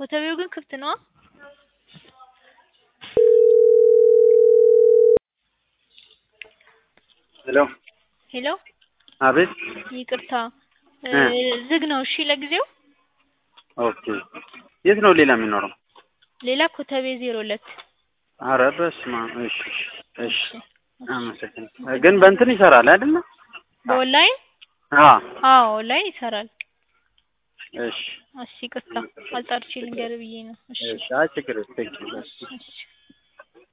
ኮተቤው ግን ክፍት ነው? ሄሎ ሄሎ አቤት ይቅርታ ዝግ ነው እሺ ለጊዜው ኦኬ የት ነው ሌላ የሚኖረው ሌላ ኮተቤ 02 ኧረ በስመ አብ እሺ አመሰግናለሁ ግን በእንትን ይሰራል አይደል በኦንላይን አዎ ኦንላይን ይሰራል እሺ ይቅርታ አልጠርቼ ልንገር ብዬ ነው እሺ ችግር የለም